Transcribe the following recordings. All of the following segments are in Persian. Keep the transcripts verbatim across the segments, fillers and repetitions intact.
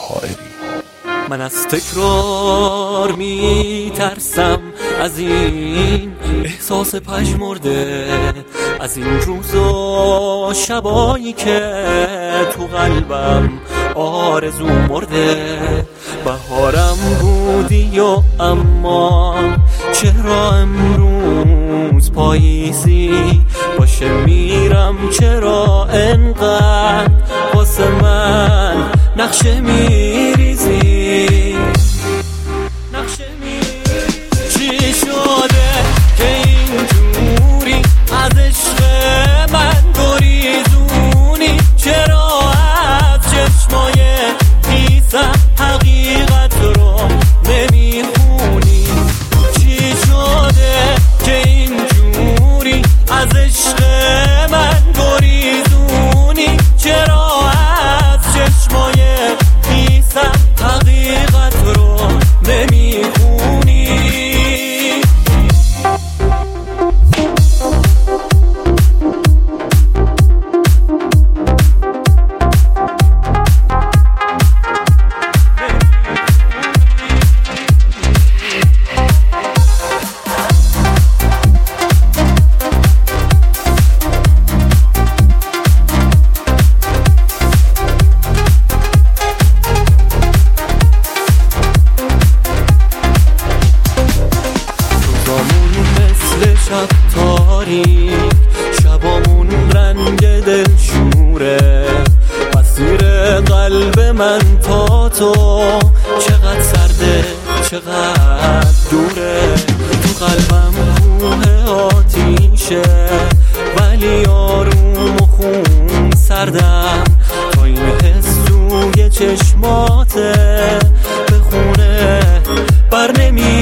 حائری. من از تکرار می ترسم، از این احساس پژمرده، از این روز و شبایی که تو قلبم آرزو مرده. بهارم بودی و اما چرا امروز پاییزی باشه میرم، چرا انقدر واسه من نقشه میریزی، نقشه میریزی. چی شده که اینجوری از عشق من گریزونی؟ چرا از چشمای خیسم حقیقت رو نمیخونی؟ چی شده که اینجوری از عشق من گریزونی؟ چرا از چشمای خیسم حقیقت رو نمیخونی؟ شب تاریک، شبامون رنگ دلشوره، مسیر قلب من تا تو چقدر سرده چقدر دوره. تو قلبم کوه آتیشه ولی آروم و خون سردم، تا این حس روی چشماته به خونه بر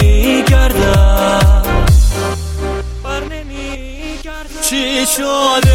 نمیگردم. چی شده